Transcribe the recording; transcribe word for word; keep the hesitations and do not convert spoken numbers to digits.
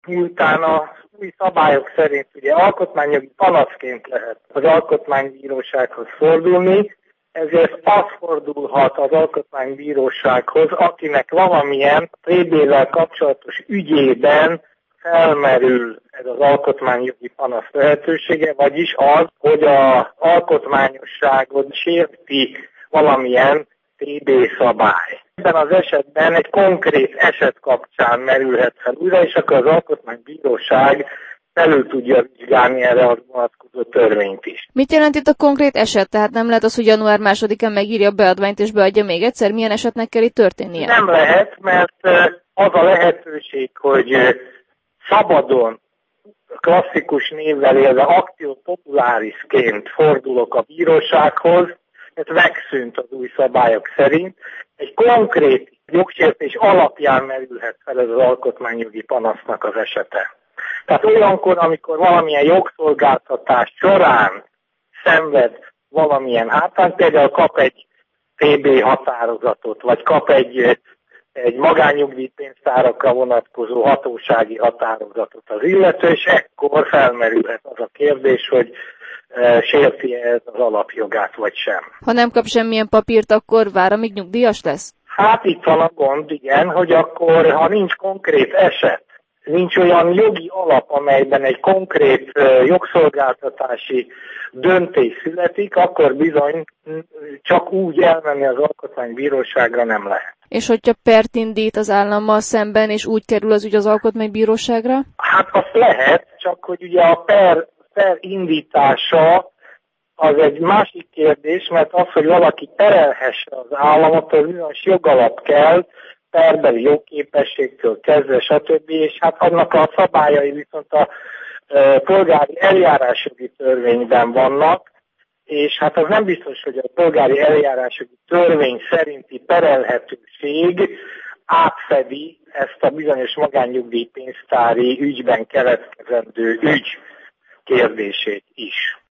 Miután a új szabályok szerint ugye alkotmányjogi panaszként lehet az alkotmánybírósághoz fordulni, ezért az fordulhat az alkotmánybírósághoz, akinek valamilyen té bével kapcsolatos ügyében felmerül ez az alkotmányjogi panasz lehetősége, vagyis az, hogy az alkotmányosságot sérti valamilyen té bé szabály. Ebben az esetben egy konkrét eset kapcsán merülhet fel újra, és akkor az alkotmánybíróság felül tudja vizsgálni erre a vonatkozó törvényt is. Mit jelent itt a konkrét eset? Tehát nem lehet az, hogy január másodikán megírja a beadványt és beadja még egyszer? Milyen esetnek kell itt történnie? Nem lehet, mert az a lehetőség, hogy szabadon, klasszikus névvel élve aktív populárisként fordulok a bírósághoz, ez megszűnt az új szabályok szerint. Egy konkrét jogsértés alapján merülhet fel ez az alkotmányjogi panasznak az esete. Tehát olyankor, amikor valamilyen jogszolgáltatás során szenved valamilyen hátrányt, például kap egy té bé határozatot, vagy kap egy, egy magánnyugdíjpénztárakra vonatkozó hatósági határozatot az illető, és ekkor felmerülhet az a kérdés, hogy e, sérti-e ez az alapjogát, vagy sem. Ha nem kap semmilyen papírt, akkor vár, amíg nyugdíjas lesz? Hát itt van a gond, igen, hogy akkor, ha nincs konkrét eset, nincs olyan jogi alap, amelyben egy konkrét uh, jogszolgáltatási döntés születik, akkor bizony csak úgy elmenni az alkotmánybíróságra nem lehet. És hogyha pert indít az állammal szemben, és úgy kerül az ügy az alkotmánybíróságra? Hát azt lehet, csak hogy ugye a per, per indítása az egy másik kérdés, mert az, hogy valaki perelhesse az államot, az bizonyos jogalap kell, perbeli jogképességtől kezdve, stb. És hát annak a szabályai viszont a e, polgári eljárásjogi törvényben vannak, és hát az nem biztos, hogy a polgári eljárásjogi törvény szerinti perelhetőség átfedi ezt a bizonyos magánnyugdíjpénztári ügyben keletkezendő ügy kérdését is.